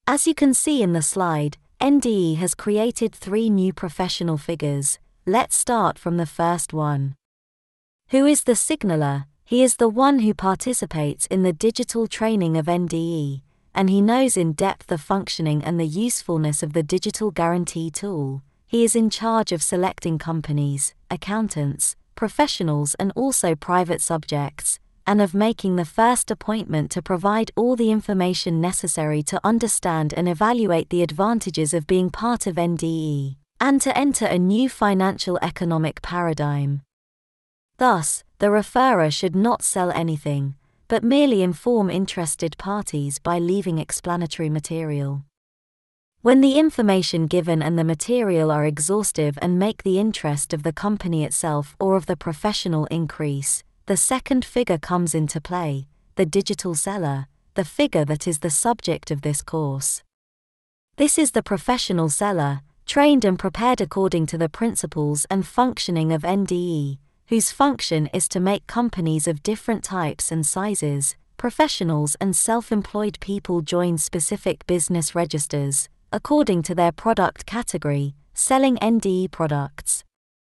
As you can see in the slide, NDE has created 3 new professional figures. Let's start from the first one. Who is the signaler? He is the one who participates in the digital training of NDE, and he knows in depth the functioning and the usefulness of the digital guarantee tool. He is in charge of selecting companies, accountants, professionals and also private subjects, and of making the first appointment to provide all the information necessary to understand and evaluate the advantages of being part of NDE, and to enter a new financial economic paradigm. Thus, the referrer should not sell anything, but merely inform interested parties by leaving explanatory material. When the information given and the material are exhaustive and make the interest of the company itself or of the professional increase, the second figure comes into play, the digital seller, the figure that is the subject of this course. This is the professional seller, trained and prepared according to the principles and functioning of NDE, whose function is to make companies of different types and sizes, professionals and self-employed people join specific business registers, according to their product category, selling NDE products.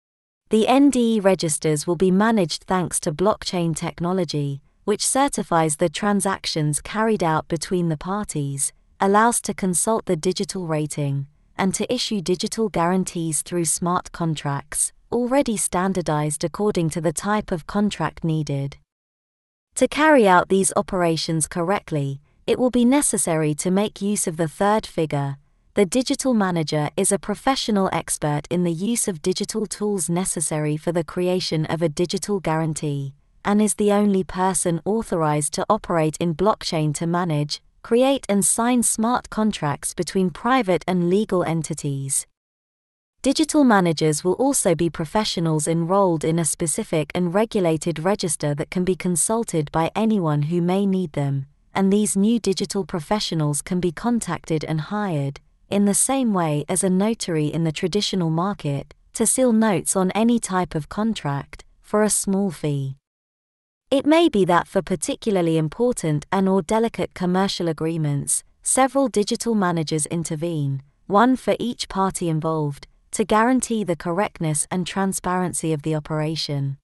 The NDE registers will be managed thanks to blockchain technology, which certifies the transactions carried out between the parties, allows to consult the digital rating, and to issue digital guarantees through smart contracts, already standardized according to the type of contract needed. To carry out these operations correctly, it will be necessary to make use of the third figure. The digital manager is a professional expert in the use of digital tools necessary for the creation of a digital guarantee, and is the only person authorized to operate in blockchain to manage, create and sign smart contracts between private and legal entities. Digital managers will also be professionals enrolled in a specific and regulated register that can be consulted by anyone who may need them, and these new digital professionals can be contacted and hired, in the same way as a notary in the traditional market, to seal notes on any type of contract, for a small fee. It may be that for particularly important and/or delicate commercial agreements, several digital managers intervene, one for each party involved, to guarantee the correctness and transparency of the operation.